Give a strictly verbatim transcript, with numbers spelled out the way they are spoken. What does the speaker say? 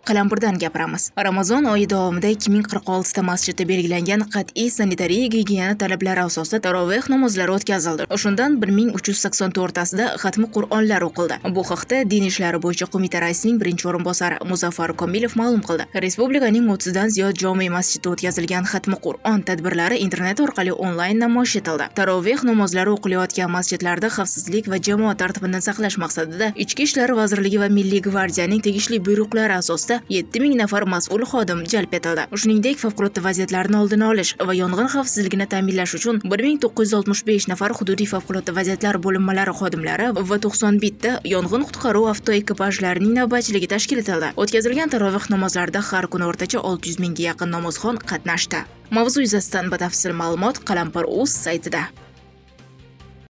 Qalampirdan gapiramiz. Ramazon oyi davomida ikki ming qirq olti ta masjidda belgilangan qat'iy sanitariya gigiyena talablari asosida taroveh namozlari o'tkazildi. Shundan bir ming uch yuz sakson to'rttasida xatmi Qur'onlar o'qildi. Bu haqda Din ishlari bo'yicha qo'mita raisining birinchi o'rinbosari Muzaffar Komilov ma'lum qildi. Respublikaning o'ttizdan ziyod jome masjidda o'tkazilgan xatmi Qur'on tadbirlari internet orqali onlayn namoyish etildi. Taroveh namozlari o'qilayotgan masjidlarda xavfsizlik va jamoat tartibini saqlash maqsadida Ichki ishlar vazirligi va Milliy gvardiyaning tegishli buyruqlari asosida yetti ming nafar mas'ul xodim jalb etildi. Shuningdek, favqulodda vaziyatlarni oldini olish va yong'in xavfsizligini ta'minlash uchun bir ming to'qqiz yuz oltmish besh nafar hududiy favqulodda vaziyatlar bo'linmalari xodimlari va to'qson bitta yong'in qutqaruv avtoekipajlarining navbatchiligi tashkil etildi. O'tkazilgan taroveh namozlarida har kuni o'rtacha olti yuz mingga yaqin namozxon qatnashdi. Mavzu yuzasidan batafsil ma'lumot Qalampir.uz saytida.